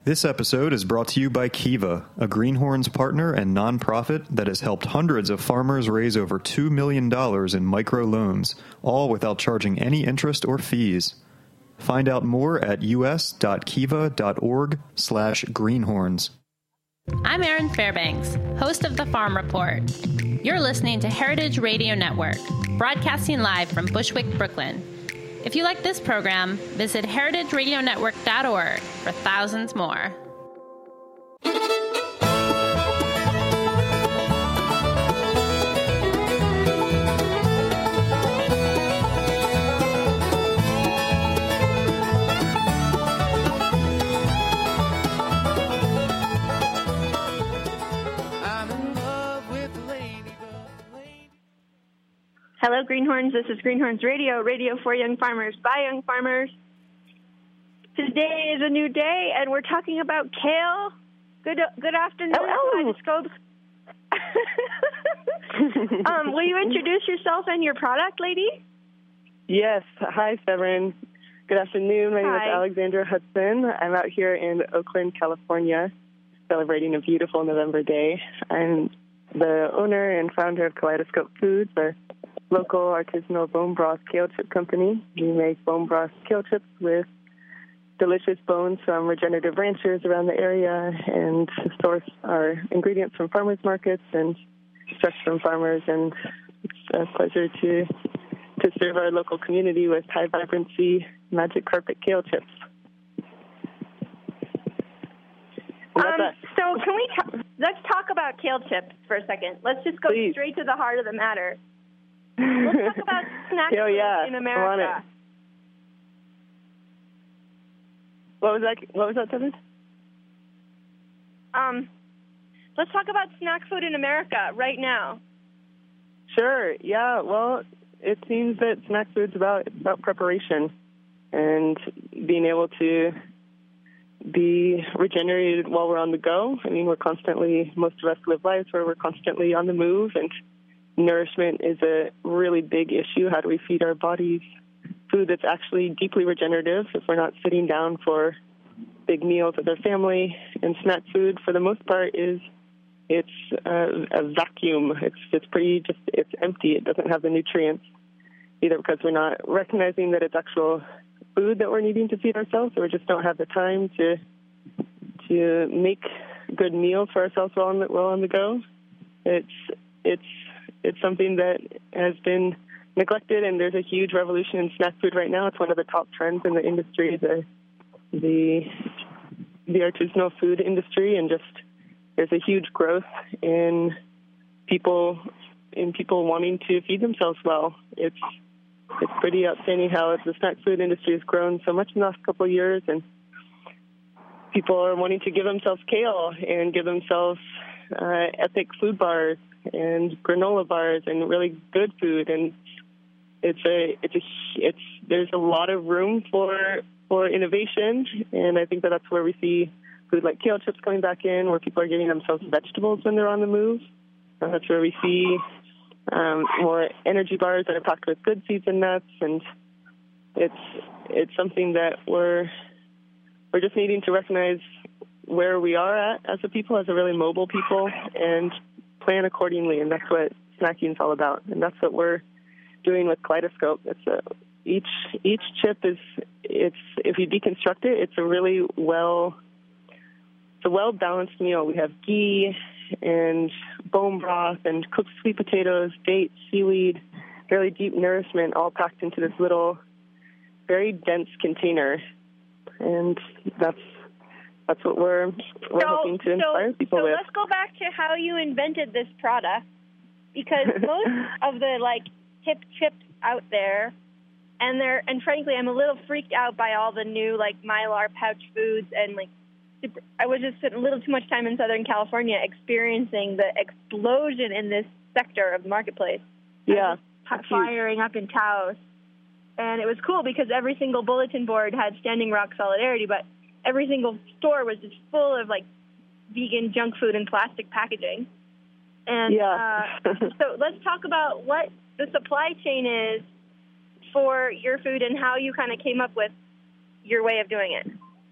This episode is brought to you by Kiva, a Greenhorns partner and nonprofit that has helped hundreds of farmers raise over $2 million in microloans, all without charging any interest or fees. Find out more at us.kiva.org/greenhorns. I'm Erin Fairbanks, host of The Farm Report. You're listening to Heritage Radio Network, broadcasting live from Bushwick, Brooklyn. If you like this program, visit heritageradionetwork.org for thousands more. Hello, Greenhorns. This is Greenhorns Radio, radio for young farmers, by young farmers. Today is a new day, and we're talking about kale. Good afternoon. Hello. Will you introduce yourself and your product, lady? Yes. Hi, Severin. Good afternoon. My name is Alexandra Hudson. I'm out here in Oakland, California, celebrating a beautiful November day. I'm the owner and founder of Kaleidoscope Foods, a local artisanal bone broth kale chip company. We make bone broth kale chips with delicious bones from regenerative ranchers around the area and source our ingredients from farmers markets and fresh from farmers. And it's a pleasure to serve our local community with high vibrancy magic carpet kale chips. So can we let's talk about kale chips for a second. Let's just go straight to the heart of the matter. Let's talk about snack food in America. What was that, Seven? Let's talk about snack food in America right now. Sure. Yeah. Well, it seems that snack food's about preparation and being able to be regenerated while we're on the go. I mean, most of us live lives where we're constantly on the move, and nourishment is a really big issue. How do we feed our bodies food that's actually deeply regenerative if we're not sitting down for big meals with our family? And snack food, for the most part, it's a vacuum. It's empty. It doesn't have the nutrients, either because we're not recognizing that it's actual food that we're needing to feed ourselves, or we just don't have the time to make good meals for ourselves while on the go. It's something that has been neglected, and there's a huge revolution in snack food right now. It's one of the top trends in the industry, the artisanal food industry, and just there's a huge growth in people wanting to feed themselves well. It's pretty outstanding how the snack food industry has grown so much in the last couple of years, and people are wanting to give themselves kale and give themselves epic food bars and granola bars and really good food. And there's a lot of room for innovation, and I think that's where we see food like kale chips coming back in, where people are giving themselves vegetables when they're on the move. And that's where we see more energy bars that are packed with good seeds and nuts, and it's something that we're just needing to recognize where we are at as a people, as a really mobile people, and plan accordingly. And that's what snacking is all about, and that's what we're doing with Kaleidoscope. Each chip is if you deconstruct it, it's a really well-balanced meal. We have ghee and bone broth and cooked sweet potatoes, dates, seaweed, really deep nourishment, all packed into this little, very dense container. And that's what we're hoping to inspire people with. So let's go back to how you invented this product, because most of the hip chips out there, and frankly, I'm a little freaked out by all the new Mylar pouch foods, and I was just spending a little too much time in Southern California experiencing the explosion in this sector of the marketplace. Yeah. Firing up in Taos. And it was cool because every single bulletin board had Standing Rock Solidarity, but every single store was just full of vegan junk food and plastic packaging. And so let's talk about what the supply chain is for your food and how you kind of came up with your way of doing it.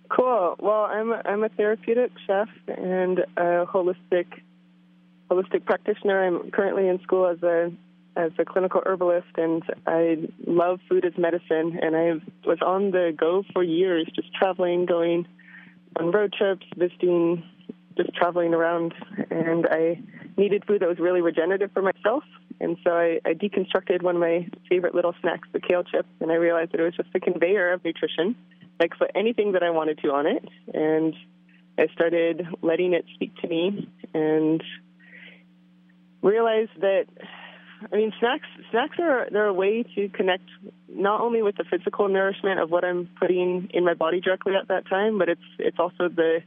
Cool. Well, I'm a therapeutic chef and a holistic practitioner. I'm currently in school as a clinical herbalist, and I love food as medicine. And I was on the go for years, just traveling, going on road trips, visiting, just traveling around. And I needed food that was really regenerative for myself. And so I deconstructed one of my favorite little snacks, the kale chips, and I realized that it was just a conveyor of nutrition. I could put anything that I wanted to on it, and I started letting it speak to me and realized that, I mean, snacks are a way to connect not only with the physical nourishment of what I'm putting in my body directly at that time, but it's also the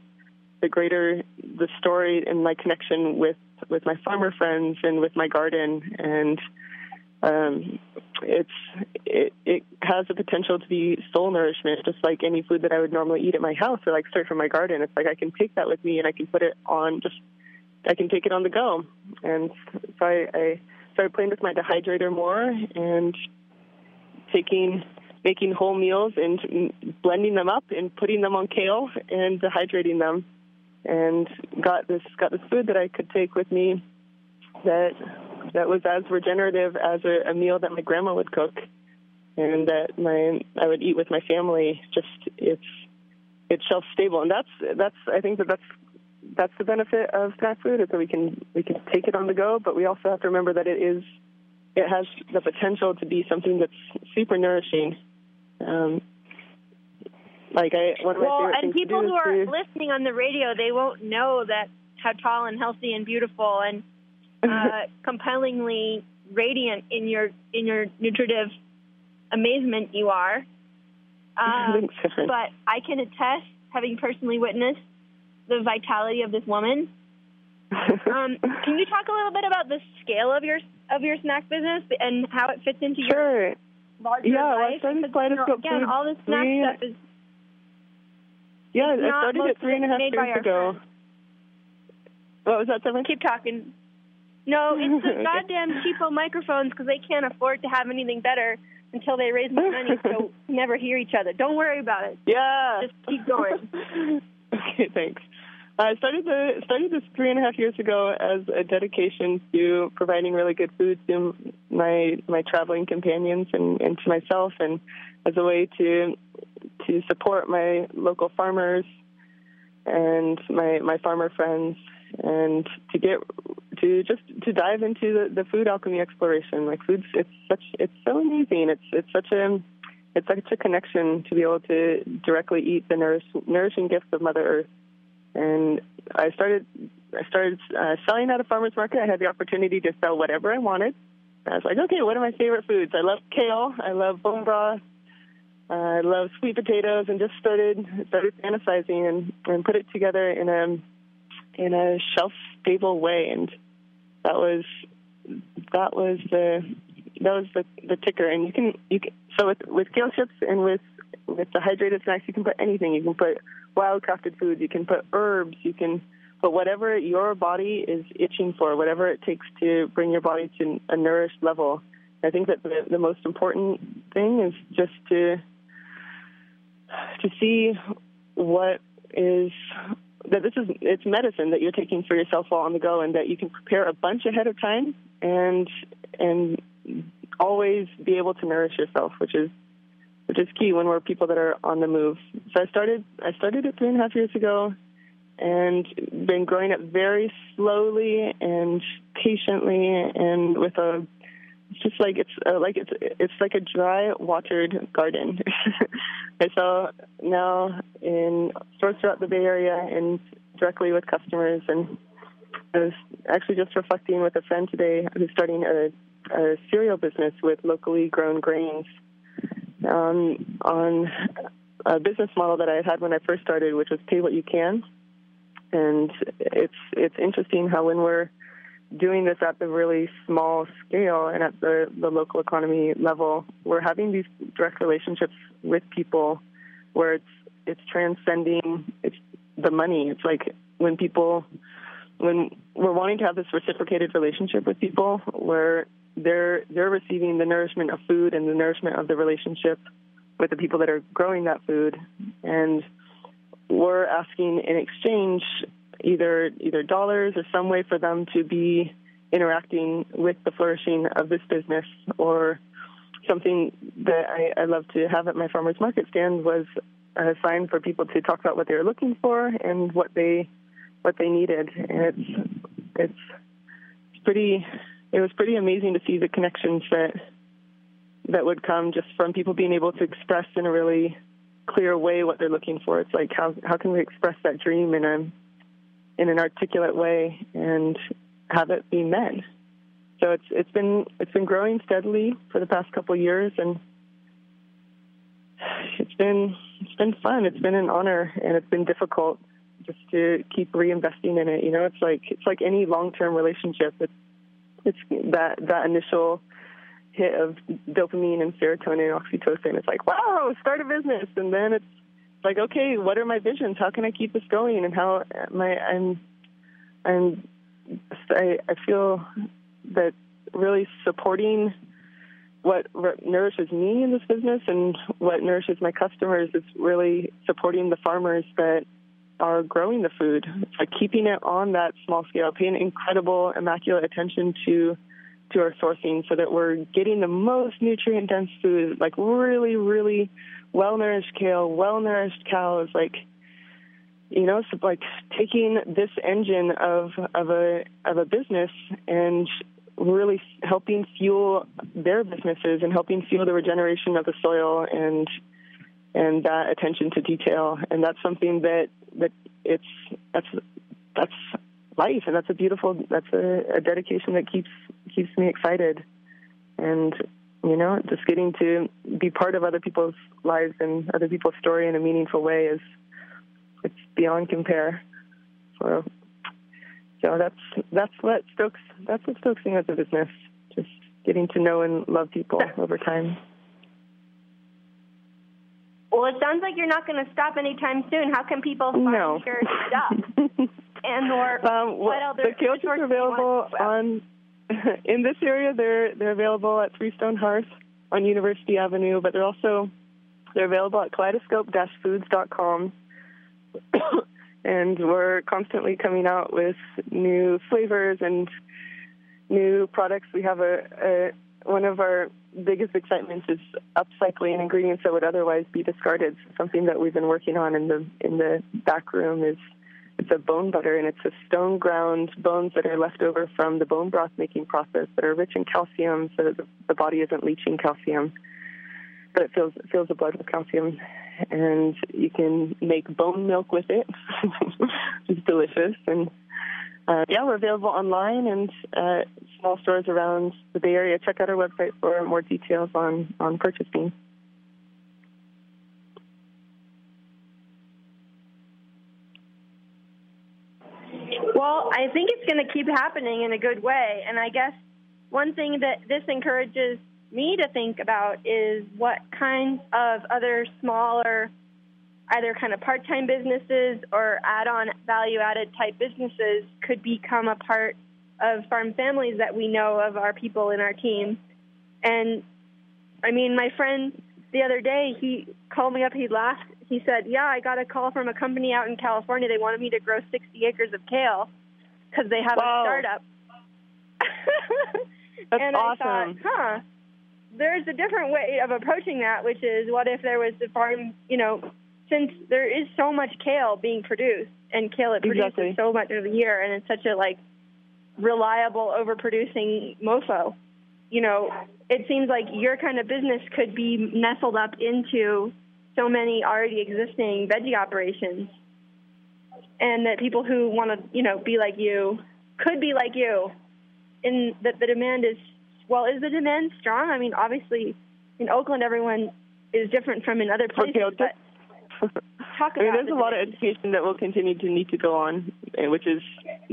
story and my connection with my farmer friends and with my garden, and it has the potential to be soul nourishment, just like any food that I would normally eat at my house or like straight from my garden. It's like I can take that with me and I can put it on, I can take it on the go. And so I started playing with my dehydrator more and making whole meals and blending them up and putting them on kale and dehydrating them, and got this food that I could take with me that was as regenerative as a meal that my grandma would cook, and that I would eat with my family. Just it's shelf stable, and that's I think that's the benefit of snack food, is that we can take it on the go, but we also have to remember that it has the potential to be something that's super nourishing. One of my favorite and things people to do who are is listening on the radio, they won't know that how tall and healthy and beautiful and compellingly radiant in your nutritive amazement you are. Thanks, Erin. But I can attest, having personally witnessed the vitality of this woman. Can you talk a little bit about the scale of your snack business and how it fits into your larger life? I started Kaleidoscope Foods. All this snack stuff is. Yeah, I started it 3.5 years ago. What was that, Seven? Keep talking. No, it's the goddamn cheapo microphones, because they can't afford to have anything better until they raise more money, so we never hear each other. Don't worry about it. Yeah. Just keep going. Okay, thanks. I started this 3.5 years ago as a dedication to providing really good food to my traveling companions and to myself, and as a way to support my local farmers and my farmer friends, and to dive into the food alchemy exploration. Like food's it's so amazing. It's such a connection to be able to directly eat the nourishing gifts of Mother Earth. And I started selling at a farmer's market. I had the opportunity to sell whatever I wanted. I was like, okay, what are my favorite foods? I love kale. I love bone broth. I love sweet potatoes, and just started fantasizing and put it together in a shelf stable way. And that was the ticker. And you can so with kale chips and with the hydrated snacks, you can put anything. You can put wild crafted foods. You can put herbs. You can put whatever your body is itching for, whatever it takes to bring your body to a nourished level. I think that the most important thing is just to see what is that it's medicine that you're taking for yourself while on the go, and that you can prepare a bunch ahead of time and always be able to nourish yourself, which is key when we're people that are on the move. So I started it 3.5 years ago, and been growing it very slowly and patiently, and with it's like a dry watered garden. And so now in stores throughout the Bay Area and directly with customers, and I was actually just reflecting with a friend today who's starting a cereal business with locally grown grains on a business model that I had when I first started, which was pay what you can. And it's interesting how when we're doing this at the really small scale and at the local economy level, we're having these direct relationships with people where it's transcending the money. It's like when we're wanting to have this reciprocated relationship with people where they're receiving the nourishment of food and the nourishment of the relationship with the people that are growing that food. And we're asking in exchange either dollars or some way for them to be interacting with the flourishing of this business. Or something that I love to have at my farmers market stand was a sign for people to talk about what they were looking for and what they needed. And it was pretty amazing to see the connections that would come just from people being able to express in a really clear way what they're looking for. It's like, how can we express that dream in an articulate way and have it be met? So it's been growing steadily for the past couple of years, and it's been fun. It's been an honor, and it's been difficult just to keep reinvesting in it. You know, it's like any long-term relationship. It's that initial hit of dopamine and serotonin and oxytocin. It's like, wow, start a business. And then it's like, okay, what are my visions? How can I keep this going? And how I feel that really supporting what nourishes me in this business and what nourishes my customers is really supporting the farmers that are growing the food. It's like keeping it on that small scale, paying incredible, immaculate attention to our sourcing so that we're getting the most nutrient-dense food, like really, really well-nourished kale, well-nourished cows, like, you know, so like taking this engine of a business and really helping fuel their businesses and helping fuel the regeneration of the soil and that attention to detail. And that's something that's life, and that's a dedication that keeps me excited. And, you know, just getting to be part of other people's lives and other people's story in a meaningful way it's beyond compare. So that's what stokes me as a business, just getting to know and love people over time. Well, it sounds like you're not going to stop anytime soon. How can people find your stuff? And/or what other the kale chips are available in this area. They're available at Three Stone Hearth on University Avenue, but they're available at kaleidoscope-foods.com. And we're constantly coming out with new flavors and new products. We have one of our biggest excitements is upcycling ingredients that would otherwise be discarded. Something that we've been working on in the back room is it's a bone butter, and it's a stone ground bones that are left over from the bone broth making process that are rich in calcium, so that the body isn't leaching calcium, but it fills the blood with calcium. And you can make bone milk with it. It's delicious. And we're available online and small stores around the Bay Area. Check out our website for more details on purchasing. Well, I think it's going to keep happening in a good way. And I guess one thing that this encourages me to think about is what kinds of other smaller, either kind of part-time businesses or add-on value-added type businesses could become a part of farm families that we know of, our people in our team. And, I mean, my friend the other day, he called me up, he laughed. He said, yeah, I got a call from a company out in California. They wanted me to grow 60 acres of kale because they have a startup. That's and awesome. I thought, there's a different way of approaching that, which is what if there was the farm, you know, since there is so much kale being produced, and kale it produces so much of the year, and it's such a, like, reliable, overproducing mofo, you know, it seems like your kind of business could be nestled up into so many already existing veggie operations, and that people who want to, you know, be like you could be like you, and that the demand is, well, is the demand strong? I mean, obviously, in Oakland, everyone is different from in other places, but talk about there's a lot of education that will continue to need to go on, which is,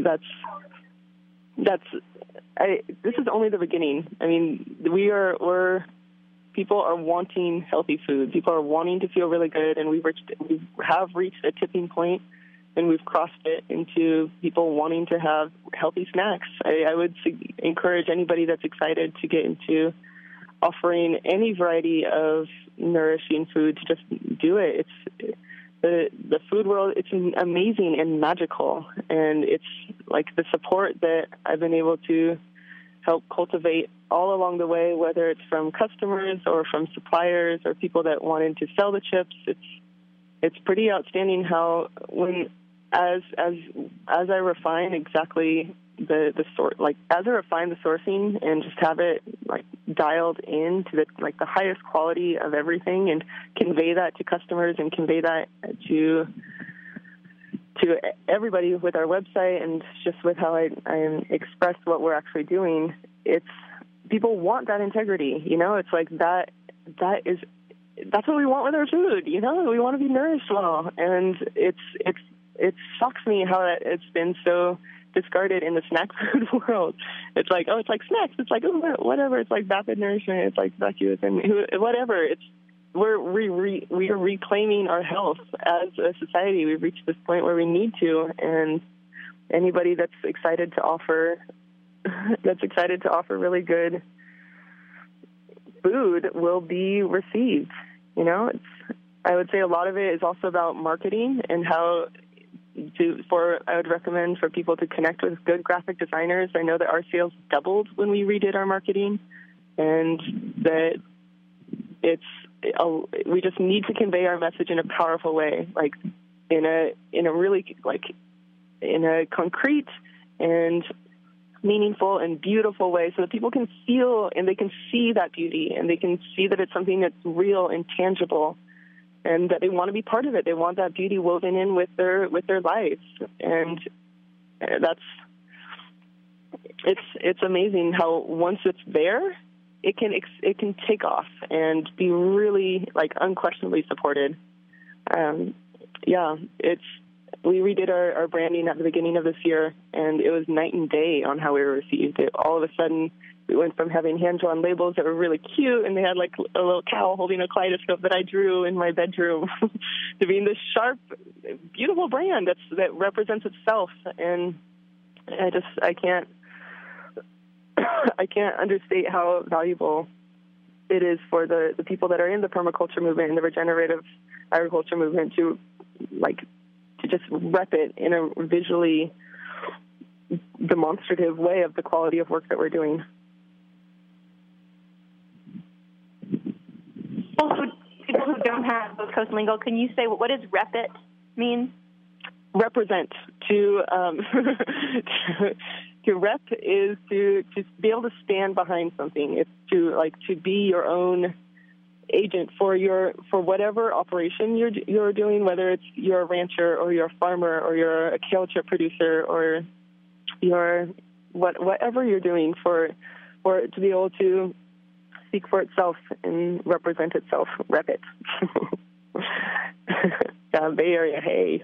this is only the beginning. I mean, people are wanting healthy food. People are wanting to feel really good, and we have reached a tipping point, and we've crossed it into people wanting to have healthy snacks. I would encourage anybody that's excited to get into offering any variety of nourishing food to just do it. the food world, it's amazing and magical. And it's like the support that I've been able to help cultivate all along the way, whether it's from customers or from suppliers or people that wanted to sell the chips. It's pretty outstanding how as I refine exactly the sort, like as I refine the sourcing and just have it like dialed in to the highest quality of everything and convey that to customers and convey that to everybody with our website and just with how I express what we're actually doing. It's people want that integrity, it's like that's what we want with our food, we want to be nourished well. And it shocks me how it's been so discarded in the snack food world. It's like, oh, it's like snacks. It's like, oh, whatever. It's like vapid nourishment. It's like vacuous and whatever. We are reclaiming our health as a society. We've reached this point where we need to, and anybody that's excited to offer really good food will be received. I would say a lot of it is also about marketing and how I would recommend for people to connect with good graphic designers. I know that our sales doubled when we redid our marketing, and that we just need to convey our message in a powerful way, like in a really in a concrete and meaningful and beautiful way, so that people can feel and they can see that beauty and they can see that it's something that's real and tangible, and that they want to be part of it. They want that beauty woven in with their lives, and it's amazing how once it's there, it can take off and be really unquestionably supported. We redid our branding at the beginning of this year, and it was night and day on how we were received. All of a sudden, we went from having hand-drawn labels that were really cute, and they had a little cow holding a kaleidoscope that I drew in my bedroom, to being this sharp, beautiful brand that represents itself. And I can't understate how valuable it is for the people that are in the permaculture movement and the regenerative agriculture movement to just rep it in a visually demonstrative way of the quality of work that we're doing. Also, people who don't have West Coast lingo, can you say what does rep it mean? Represent. To rep is to be able to stand behind something. It's to be your own agent for whatever operation you're doing, whether it's you're a rancher or you're a farmer or you're a kale chip producer or whatever you're doing for it to be able to speak for itself and represent itself. Rep it. Yeah, Bay Area, hey.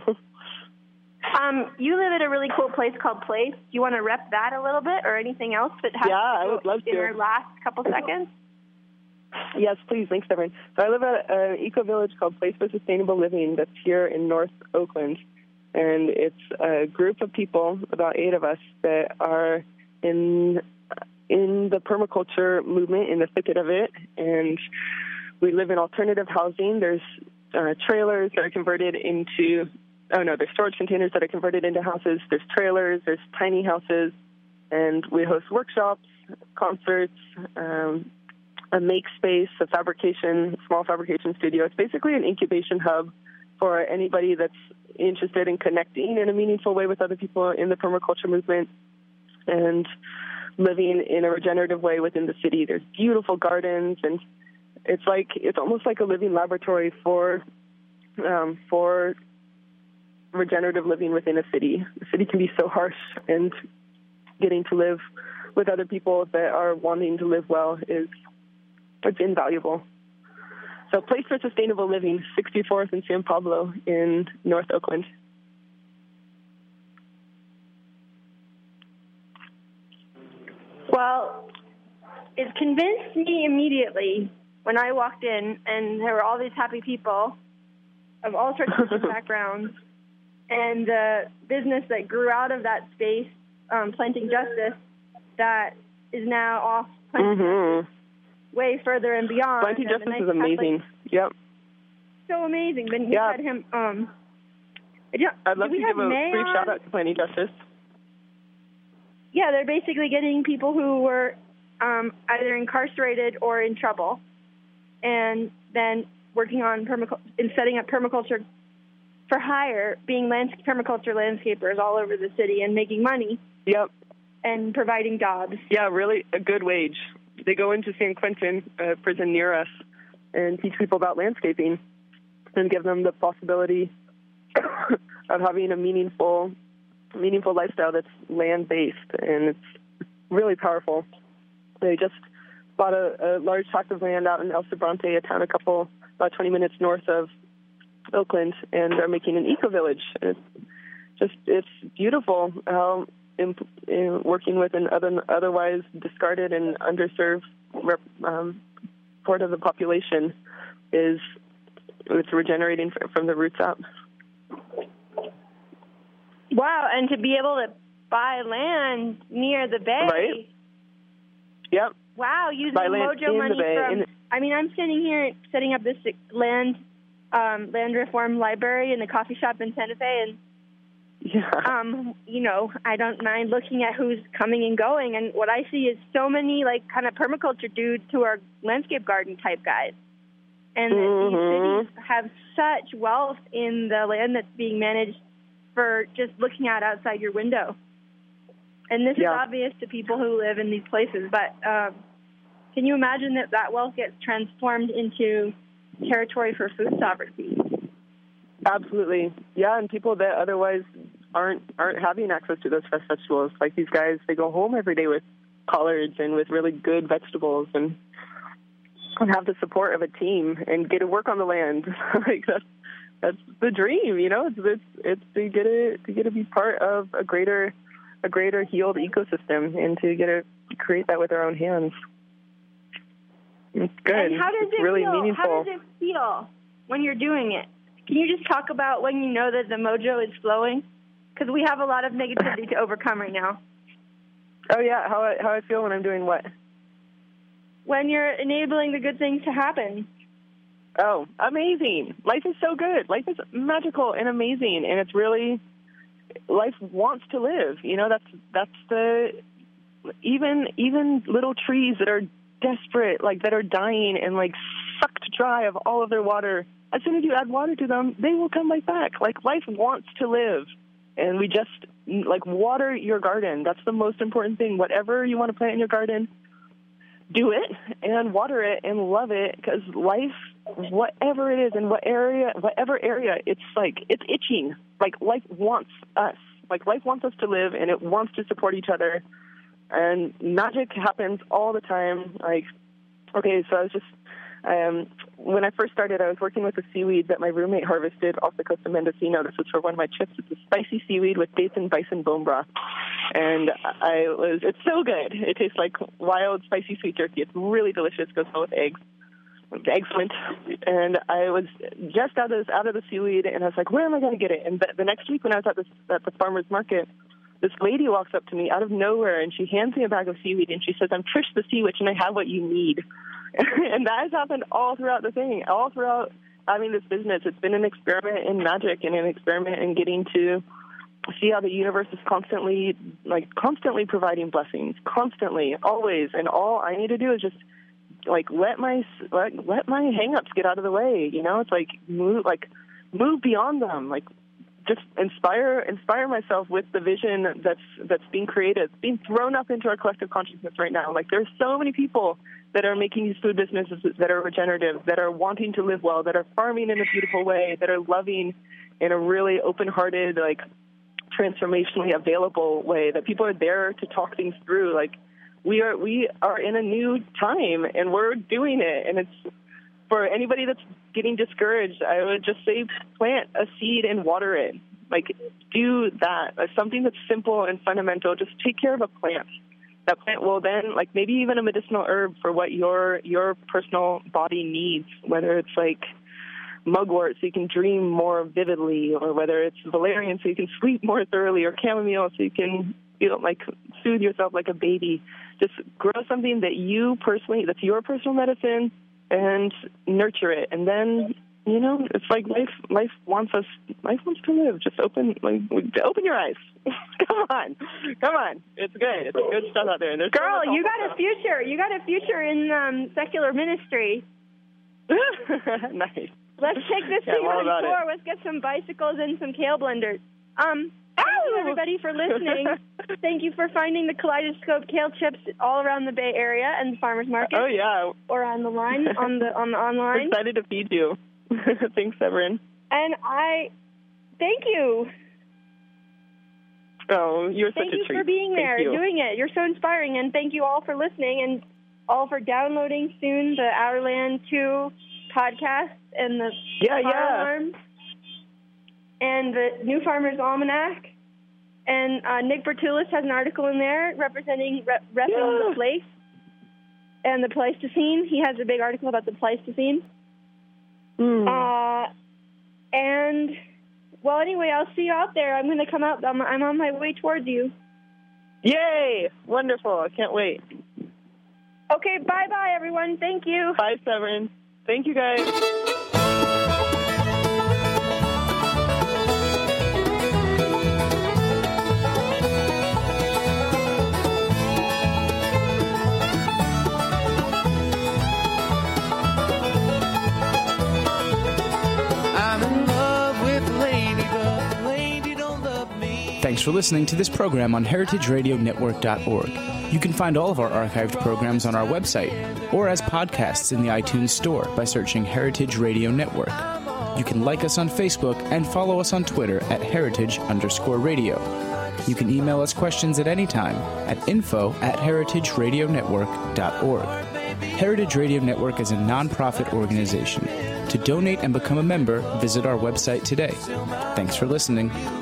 You live at a really cool place called Place. Do you want to rep that a little bit, or anything else that has I would love to. In our last couple seconds? Yes, please. Thanks, Evan. So I live at an eco-village called Place for Sustainable Living that's here in North Oakland, and it's a group of people, about 8 of us, that are in the permaculture movement, in the thicket of it, and we live in alternative housing. There's trailers that are converted into... there's storage containers that are converted into houses. There's trailers, there's tiny houses, and we host workshops, concerts, a make space, a small fabrication studio. It's basically an incubation hub for anybody that's interested in connecting in a meaningful way with other people in the permaculture movement and living in a regenerative way within the city. There's beautiful gardens, and it's almost like a living laboratory for regenerative living within a city. The city can be so harsh, and getting to live with other people that are wanting to live well it's invaluable. So Place for Sustainable Living, 64th and San Pablo in North Oakland. Well, it convinced me immediately when I walked in, and there were all these happy people of all sorts of different backgrounds, and the business that grew out of that space, Planting Justice, that is now off Planting Justice way further and beyond. Planting Justice is amazing. Yep. so amazing. Then you had him. I'd love to give a brief shout out to Planning Justice. Yeah, they're basically getting people who were either incarcerated or in trouble, and then working on and setting up permaculture for hire, being permaculture landscapers all over the city and making money. Yep. And providing jobs. Yeah, really a good wage. They go into San Quentin, a prison near us, and teach people about landscaping and give them the possibility of having a meaningful lifestyle that's land-based, and it's really powerful. They just bought a large tract of land out in El Sobrante, a town about 20 minutes north of Oakland, and are making an eco-village. It's beautiful how in working with an otherwise discarded and underserved part of the population it's regenerating from the roots up. Wow, and to be able to buy land near the bay. Right. Yep. Wow, using Mojo money I'm sitting here setting up this land reform library in the coffee shop in Santa Fe, and I don't mind looking at who's coming and going, and what I see is so many kind of permaculture dudes who are landscape garden type guys, and these cities have such wealth in the land that's being managed for just looking out outside your window. And this is obvious to people who live in these places, but can you imagine that wealth gets transformed into territory for food sovereignty? Absolutely. Yeah, and people that otherwise aren't having access to those festivals, like these guys, they go home every day with collards and with really good vegetables and have the support of a team and get to work on the land. That's the dream, It's to get to be part of a greater healed ecosystem and to get to create that with our own hands. It's good. And how does it really feel? meaningful. How does it feel when you're doing it? Can you just talk about when you know that the mojo is flowing? Because we have a lot of negativity to overcome right now. Oh, yeah. How I feel when I'm doing what? When you're enabling the good things to happen. Oh, amazing. Life is so good. Life is magical and amazing. And it's really, life wants to live. That's the, even little trees that are desperate, that are dying and sucked dry of all of their water. As soon as you add water to them, they will come right back. Life wants to live. And we just, water your garden. That's the most important thing. Whatever you want to plant in your garden, do it and water it and love it, because life, whatever it is in whatever area, it's itching. Life wants us. Life wants us to live, and it wants to support each other. And magic happens all the time. So I was just, when I first started, I was working with a seaweed that my roommate harvested off the coast of Mendocino. This was for one of my trips. It's a spicy seaweed with dates and bison bone broth. And it's so good. It tastes like wild, spicy sweet jerky. It's really delicious. Goes well with eggs. Excellent. And I was just out of the seaweed, and I was like, where am I going to get it? And the next week when I was at the farmer's market, this lady walks up to me out of nowhere, and she hands me a bag of seaweed, and she says, I'm Trish the Sea Witch, and I have what you need. And that has happened all throughout the thing, all throughout having this business. It's been an experiment in magic and an experiment in getting to see how the universe is constantly providing blessings, constantly, always. And all I need to do is just let my hang-ups get out of the way. It's move beyond them. Just inspire myself with the vision that's being created, being thrown up into our collective consciousness right now. There's so many people that are making these food businesses that are regenerative, that are wanting to live well, that are farming in a beautiful way, that are loving in a really open-hearted, transformationally available way, that people are there to talk things through. We are in a new time, and we're doing it. And it's, for anybody that's getting discouraged, I would just say plant a seed and water it. Do that. Something that's simple and fundamental. Just take care of a plant. That plant will then, maybe even a medicinal herb for what your personal body needs, whether it's mugwort so you can dream more vividly, or whether it's valerian so you can sleep more thoroughly, or chamomile so you can soothe yourself like a baby. Just grow something that that's your personal medicine, and nurture it, and then you know, it's like life wants to live. Just open your eyes. Come on. It's good. It's good stuff out there. There's Girl, you got a future. You got a future in secular ministry. Nice. Let's take this thing on tour. Let's get some bicycles and some kale blenders. Thank you, everybody, for listening. Thank you for finding the Kaleidoscope kale chips all around the Bay Area and the farmers market. Oh yeah. Or on the line, on the online. We're excited to feed you. Thanks, Severin. And I thank you. Oh, you're such a treat. Thank you for being there, doing it. You're so inspiring, and thank you all for listening and all for downloading soon the Our Land 2 podcast and the Farm and the New Farmer's Almanac. And Nick Bertulis has an article in there representing the place and the Pleistocene. He has a big article about the Pleistocene. And, well, anyway, I'll see you out there. I'm going to come out. I'm on my way towards you. Yay! Wonderful. I can't wait. Okay, bye-bye, everyone. Thank you. Bye, Severin. Thank you, guys. Thanks for listening to this program on heritageradionetwork.org. You can find all of our archived programs on our website or as podcasts in the iTunes Store by searching Heritage Radio Network. You can like us on Facebook and follow us on Twitter at @heritage_radio. You can email us questions at any time at info@heritageradionetwork.org. Heritage Radio Network is a nonprofit organization. To donate and become a member, visit our website today. Thanks for listening.